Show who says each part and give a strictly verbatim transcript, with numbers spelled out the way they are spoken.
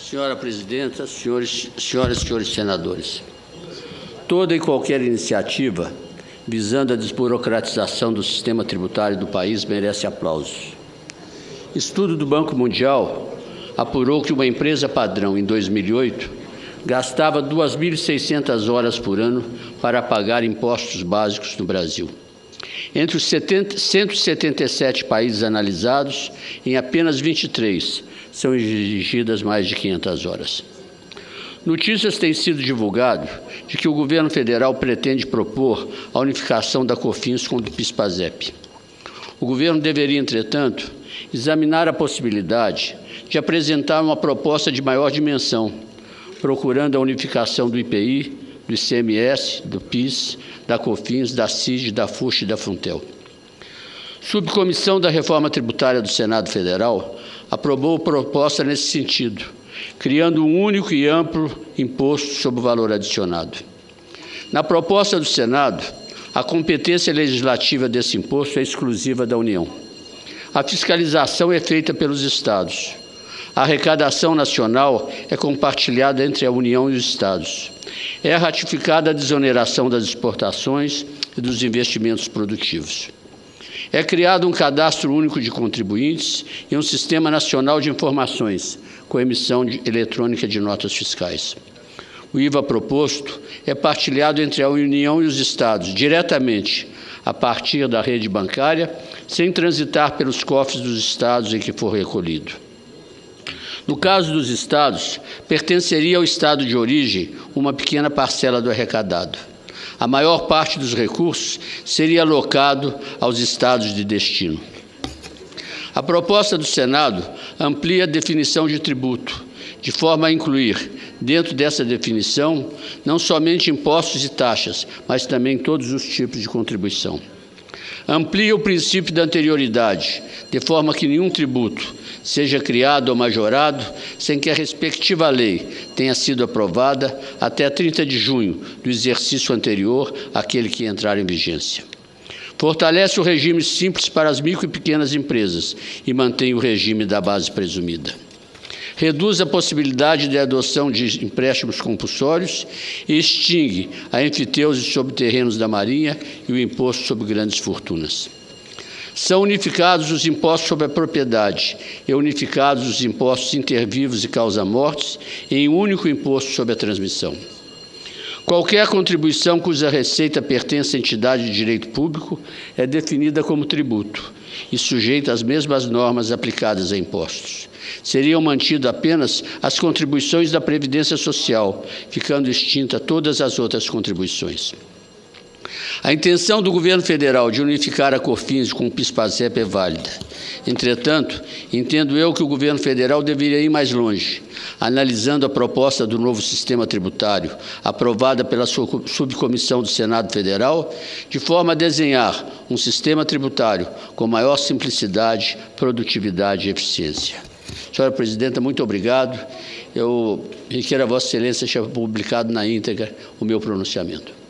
Speaker 1: Senhora Presidenta, senhores, senhoras e senhores senadores, toda e qualquer iniciativa visando a desburocratização do sistema tributário do país merece aplausos. Estudo do Banco Mundial apurou que uma empresa padrão, em dois mil e oito, gastava duas mil e seiscentas horas por ano para pagar impostos básicos no Brasil. Entre os cento e setenta e sete países analisados, em apenas vinte e três são exigidas mais de quinhentas horas. Notícias têm sido divulgadas de que o governo federal pretende propor a unificação da COFINS com o PIS/PASEP. O governo deveria, entretanto, examinar a possibilidade de apresentar uma proposta de maior dimensão, procurando a unificação do I P I, do I C M S, do PIS, da COFINS, da CID, da FUST e da FUNTEL. Subcomissão da Reforma Tributária do Senado Federal aprovou proposta nesse sentido, criando um único e amplo imposto sobre o valor adicionado. Na proposta do Senado, a competência legislativa desse imposto é exclusiva da União. A fiscalização é feita pelos Estados. A arrecadação nacional é compartilhada entre a União e os Estados. É ratificada a desoneração das exportações e dos investimentos produtivos. É criado um cadastro único de contribuintes e um sistema nacional de informações, com emissão de, eletrônica de notas fiscais. O I V A proposto é partilhado entre a União e os Estados, diretamente, a partir da rede bancária, sem transitar pelos cofres dos Estados em que for recolhido. No caso dos Estados, pertenceria ao Estado de origem uma pequena parcela do arrecadado. A maior parte dos recursos seria alocado aos estados de destino. A proposta do Senado amplia a definição de tributo, de forma a incluir, dentro dessa definição, não somente impostos e taxas, mas também todos os tipos de contribuição. Amplia o princípio da anterioridade, de forma que nenhum tributo seja criado ou majorado sem que a respectiva lei tenha sido aprovada até trinta de junho do exercício anterior àquele que entrar em vigência. Fortalece o regime simples para as micro e pequenas empresas e mantém o regime da base presumida. Reduz a possibilidade de adoção de empréstimos compulsórios e extingue a enfiteuse sobre terrenos da Marinha e o imposto sobre grandes fortunas. São unificados os impostos sobre a propriedade e unificados os impostos intervivos e causa-mortes em um único imposto sobre a transmissão. Qualquer contribuição cuja receita pertence à entidade de direito público é definida como tributo e sujeita às mesmas normas aplicadas a impostos. Seriam mantidas apenas as contribuições da Previdência Social, ficando extinta todas as outras contribuições. A intenção do governo federal de unificar a COFINS com o PIS/PASEP é válida. Entretanto, entendo eu que o governo federal deveria ir mais longe, analisando a proposta do novo sistema tributário, aprovada pela subcomissão do Senado Federal, de forma a desenhar um sistema tributário com maior simplicidade, produtividade e eficiência. Senhora Presidenta, muito obrigado. Eu requero a Vossa Excelência deixar publicado na íntegra o meu pronunciamento.